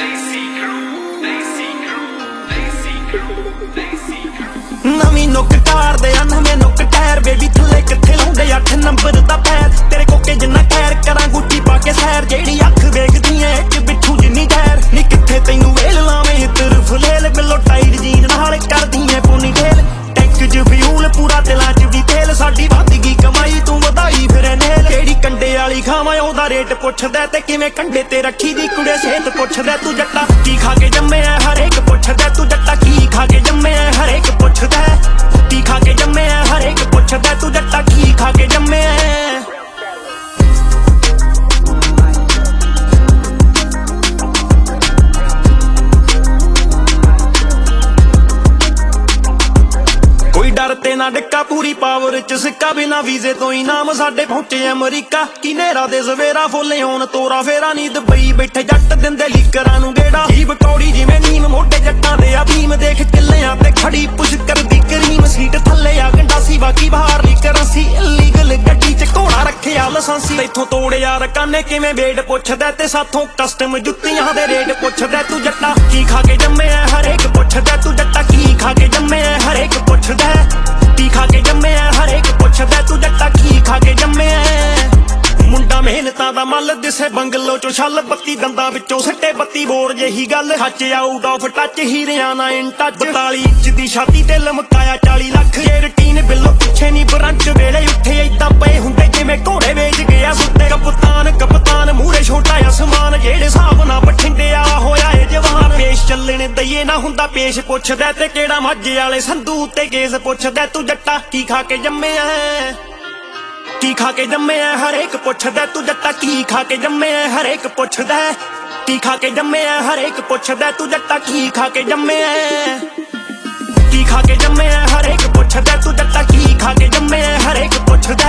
नवी नुक कार दे नवे नुक टायर बेबी थले किथे लाउंदे 8 नंबर दा पैर तेरे कोके जिन्ना खैर करा गुट्टी पाके सैर जेड़ी अख वेखदी ऐ इच बिठू जिन्नी टैर नी किथे तैनू वेल लावे इधर फुलेल बिलो टाइट जीन नाल करदी ऐ पोनी ढेल टैंक च फ्यूल पूरा दिलां च भी तेल साडी वधगी कमाई तू वधाई फिरे नेल जेड़ी कंडे वाली खावां ओदा रेट पुछदा ते किवें कंडे ते रखी दी कुड़े सेहत पुछदा तू जट्टा की खा के जम्मे ऐ हर एक पुछदा तू जट्टा की खा के जम्मे ऐ हर एक पुछदा की खा के जम्मे ऐ हर एक पुछदा तू जट्टा की खा के जम्मे ऐ डरते ना डिक्का पूरी पावर च सिक्का बिना वीजे तो इनाम साडे पहुंचे अमरीका की नेरा दे सवेरा फुले होन तोरा फेरा नी दुबई बैठे जट दिंदे लीकरां नू गेड़ा जीब कौड़ी जिवें नीम मोटे जट्टां दे आ भीम देख किल्लियां ते खड़ी पुश करदी करीम सीट थल्ले आ गंडासी बाकी बाहर ली करंसी इलीगल गड्डी च घोड़ा रखिया लाइसेंसी इथों तोड़िया रकाने किवें वेट पुछदा ते साथों कस्टम जुत्तियां दे रेट पुछदा तू जट्टा की खा के जम्मे ऐ हर एक पुछदा तू जट्टा की खा के जम्मे ऐ हर एक पुछदा की खा के जम्मे ऐ हर एक पुछदा तू जट्टा की खा के जम्मे ऐ मुंडा मेहनतां दा मल दिसे बंगलो चो छल बत्ती दंदां विचों सट्टे बत्ती बोर जही गल खच आउट ऑफ टच हीरियां ना इन टच 42 इंच दी छाती ते लमकाया 40 लाख ये रूटीन बिल्लो पिछे नी ब्रंच वेले उठे इदां पए हुंदे जिवें घोड़े वेच गया सुत्ते कप्तान मूरे छोटा आसमान जेड़े हिसाब नाल बठिंडिया होया ए जवान पेश चलने दईए ना हुंदा पेश पुछदा ते केड़ा माझे वाले संधू ते केस पुछदा तू जट्टा की खा के जम्मे ऐ की खा के जम्मे ऐ हर एक पुछदा तू जट्टा की खा के जम्मे ऐ हर एक पुछदा की खा के जम्मे ऐ हर एक पुछदा तू जट्टा की खा के जम्मे ऐ की खा के जम्मे ऐ हर एक पुछदा तू जट्टा की खा के जम्मे ऐ हर एक पुछदा